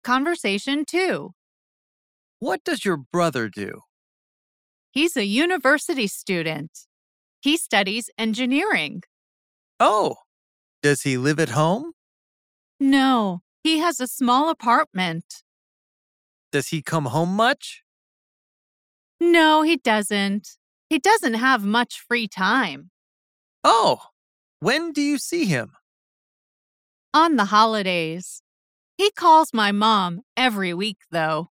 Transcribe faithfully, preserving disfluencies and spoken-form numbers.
Conversation two. What does your brother do? He's a university student. He studies engineering. Oh, does he live at home? No, he has a small apartment. Does he come home much? No, he doesn't. He doesn't have much free time. Oh, when do you see him? On the holidays. He calls my mom every week, though.